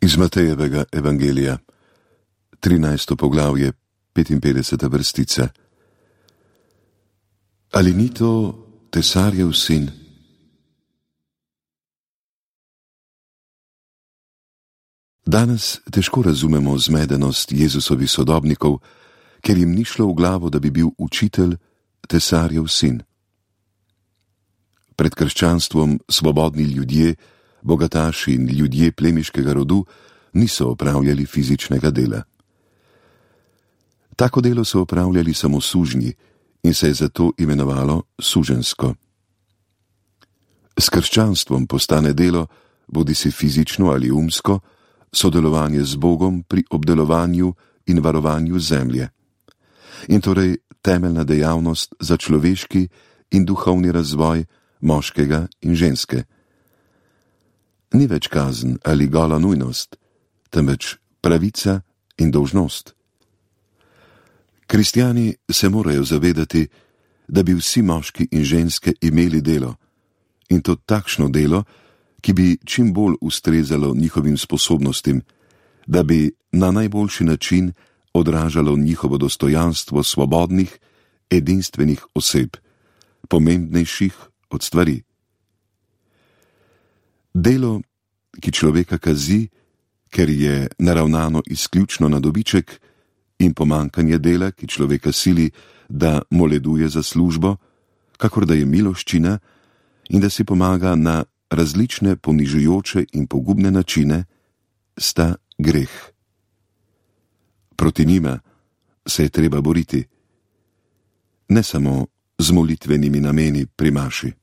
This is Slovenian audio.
Iz Matejevega evangelija, 13. poglavje, 55. vrstica. Ali ni to tesarjev sin? Danes težko razumemo zmedenost Jezusovih sodobnikov, ker jim ni šlo v glavo, da bi bil učitelj tesarjev sin. Pred krščanstvom svobodni ljudje, bogataši in ljudje plemiškega rodu niso opravljali fizičnega dela. Tako delo so opravljali samo sužnji in se je zato imenovalo suženjsko. S krščanstvom postane delo, bodisi fizično ali umsko, sodelovanje z Bogom pri obdelovanju in varovanju zemlje. In torej temeljna dejavnost za človeški in duhovni razvoj moškega in ženske. Ni več kazen ali gola nujnost, temveč pravica in dolžnost. Kristjani se morajo zavedati, da bi vsi moški in ženske imeli delo, in to takšno delo, ki bi čim bolj ustrezalo njihovim sposobnostim, da bi na najboljši način odražalo njihovo dostojanstvo svobodnih, edinstvenih oseb, pomembnejših od stvari. Delo, ki človeka kazi, ker je naravnano izključno na dobiček, in pomanjkanje dela, ki človeka sili, da moleduje za službo, kakor da je miloščina in da si pomaga na različne ponižujoče in pogubne načine, sta greh. Proti njima se je treba boriti, ne samo z molitvenimi nameni pri maši.